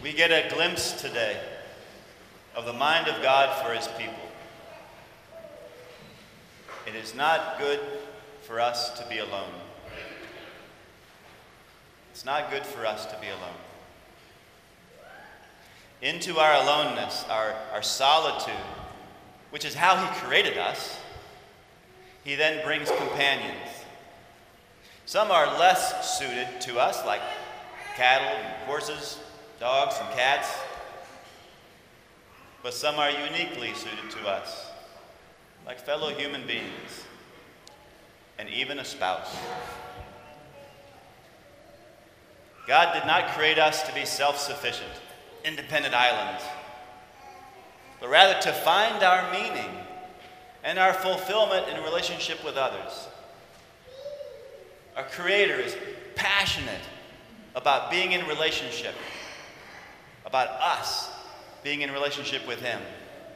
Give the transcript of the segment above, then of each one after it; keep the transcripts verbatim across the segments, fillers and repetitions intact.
We get a glimpse today of the mind of God for his people. It is not good for us to be alone. It's not good for us to be alone. Into our aloneness, our, our solitude, which is how he created us, he then brings companions. Some are less suited to us, like cattle and horses, dogs and cats. But some are uniquely suited to us, like fellow human beings, and even a spouse. God did not create us to be self-sufficient, independent islands, but rather to find our meaning and our fulfillment in relationship with others. Our Creator is passionate about being in relationship, about us being in relationship with him.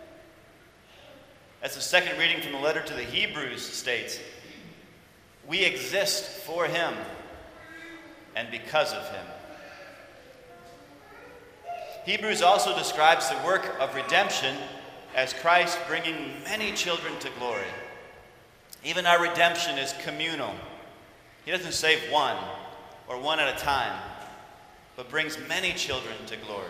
As the second reading from the letter to the Hebrews states, we exist for him and because of him. Hebrews also describes the work of redemption as Christ bringing many children to glory. Even our redemption is communal. He doesn't save one or one at a time, but brings many children to glory.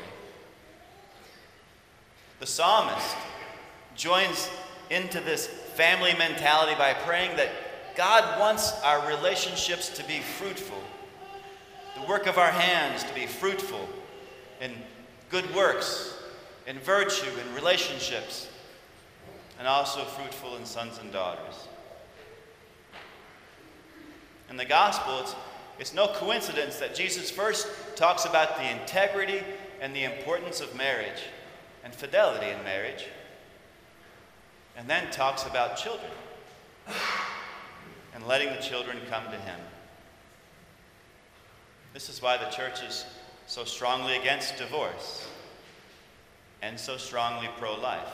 The psalmist joins into this family mentality by praying that God wants our relationships to be fruitful, the work of our hands to be fruitful in good works, in virtue, in relationships, and also fruitful in sons and daughters. In the gospel, it's, it's no coincidence that Jesus first talks about the integrity and the importance of marriage and fidelity in marriage, and then talks about children and letting the children come to him. This is why the church is so strongly against divorce and so strongly pro-life.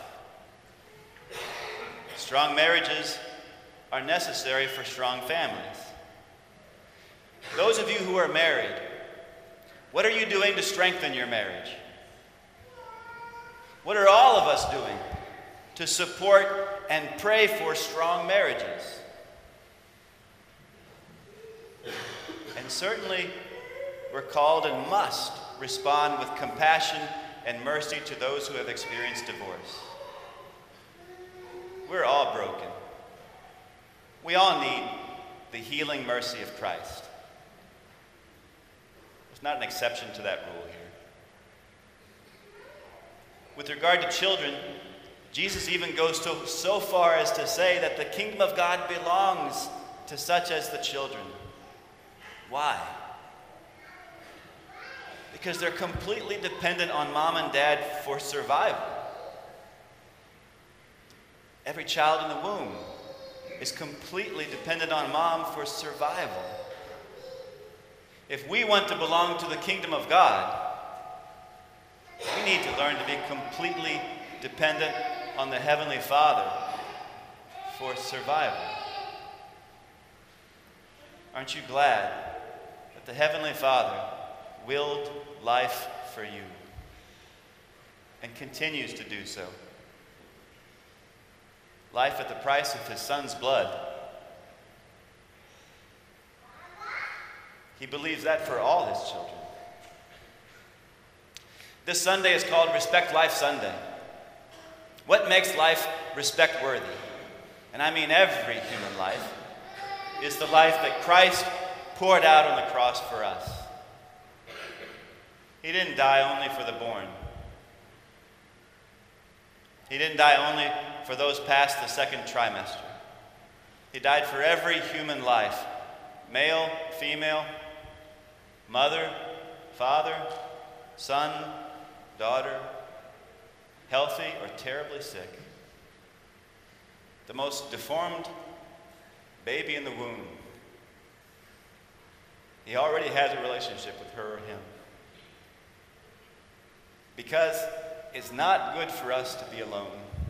Strong marriages are necessary for strong families. Those of you who are married, what are you doing to strengthen your marriage? What are all of us doing to support and pray for strong marriages? And certainly, we're called and must respond with compassion and mercy to those who have experienced divorce. We're all broken. We all need the healing mercy of Christ. There's not an exception to that rule here. With regard to children, Jesus even goes to, so far as to say that the kingdom of God belongs to such as the children. Why? Because they're completely dependent on mom and dad for survival. Every child in the womb is completely dependent on mom for survival. If we want to belong to the kingdom of God, we need to learn to be completely dependent on the Heavenly Father for survival. Aren't you glad that the Heavenly Father willed life for you and continues to do so? Life at the price of his Son's blood. He believes that for all his children. This Sunday is called Respect Life Sunday. What makes life respect-worthy? And I mean every human life, is the life that Christ poured out on the cross for us. He didn't die only for the born. He didn't die only for those past the second trimester. He died for every human life, male, female, mother, father, son, daughter, healthy or terribly sick, the most deformed baby in the womb. He already has a relationship with her or him. Because it's not good for us to be alone.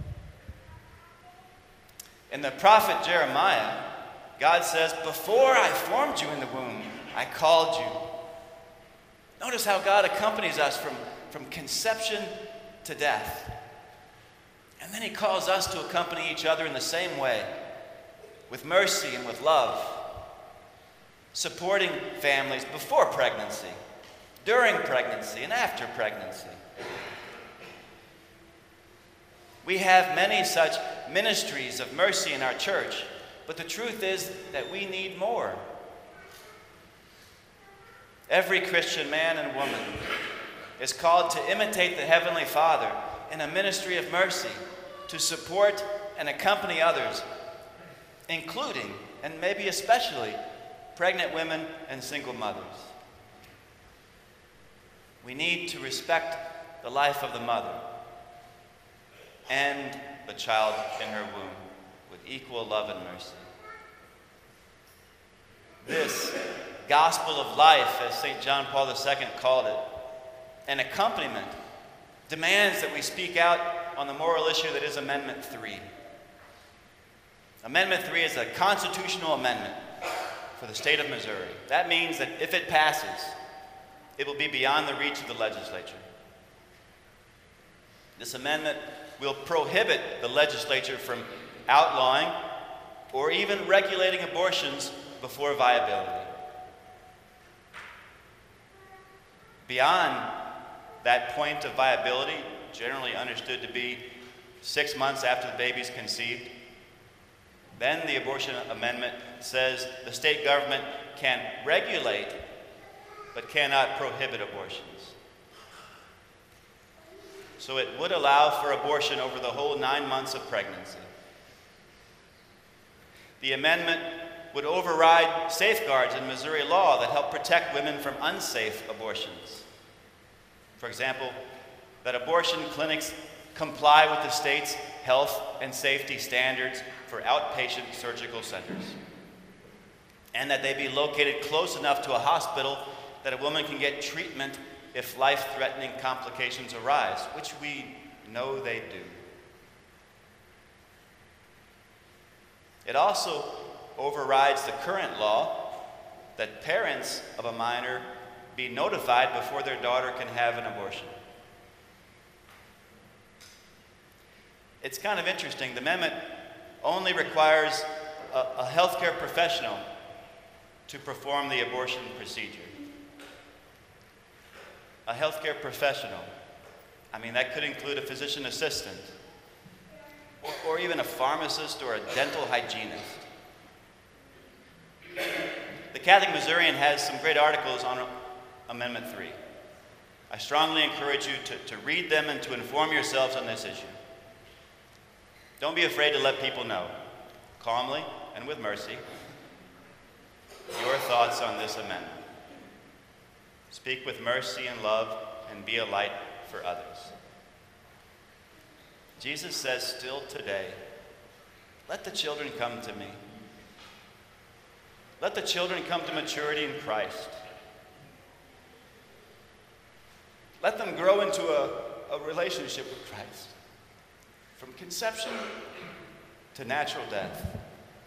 In the prophet Jeremiah, God says, "Before I formed you in the womb, I called you. Notice how God accompanies us from, from conception to death. And then he calls us to accompany each other in the same way, with mercy and with love, supporting families before pregnancy, during pregnancy, and after pregnancy. We have many such ministries of mercy in our church, but the truth is that we need more. Every Christian man and woman is called to imitate the Heavenly Father in a ministry of mercy, to support and accompany others, including, and maybe especially, pregnant women and single mothers. We need to respect the life of the mother and the child in her womb with equal love and mercy. This gospel of life, as Saint John Paul the Second called it, an accompaniment, demands that we speak out on the moral issue that is Amendment three. Amendment three is a constitutional amendment for the state of Missouri. That means that if it passes, it will be beyond the reach of the legislature. This amendment will prohibit the legislature from outlawing or even regulating abortions before viability. Beyond that point of viability, generally understood to be six months after the baby's conceived, then the abortion amendment says the state government can regulate but cannot prohibit abortions. So it would allow for abortion over the whole nine months of pregnancy. The amendment would override safeguards in Missouri law that help protect women from unsafe abortions. For example, that abortion clinics comply with the state's health and safety standards for outpatient surgical centers, and that they be located close enough to a hospital that a woman can get treatment if life-threatening complications arise, which we know they do. It also overrides the current law that parents of a minor be notified before their daughter can have an abortion. It's kind of interesting. The amendment only requires a, a healthcare professional to perform the abortion procedure. A healthcare professional. I mean, that could include a physician assistant, or, or even a pharmacist or a dental hygienist. The Catholic Missourian has some great articles on Amendment three. I strongly encourage you to, to read them and to inform yourselves on this issue. Don't be afraid to let people know, calmly and with mercy, your thoughts on this amendment. Speak with mercy and love and be a light for others. Jesus says still today, let the children come to me. Let the children come to maturity in Christ. Let them grow into a, a relationship with Christ, from conception to natural death.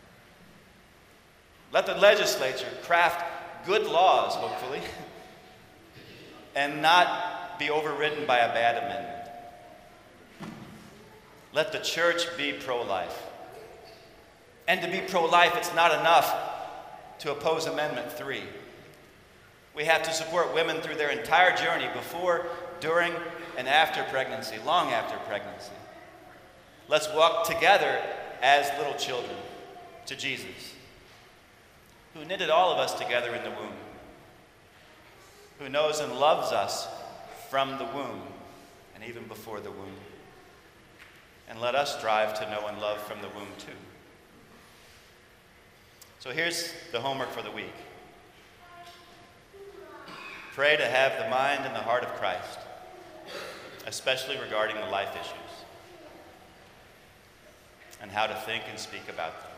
Let the legislature craft good laws, hopefully, and not be overridden by a bad amendment. Let the church be pro-life. And to be pro-life, it's not enough to oppose Amendment three. We have to support women through their entire journey, before, during, and after pregnancy, long after pregnancy. Let's walk together as little children to Jesus, who knitted all of us together in the womb, who knows and loves us from the womb and even before the womb. And let us strive to know and love from the womb too. So here's the homework for the week. Pray to have the mind and the heart of Christ, especially regarding the life issues, and how to think and speak about them.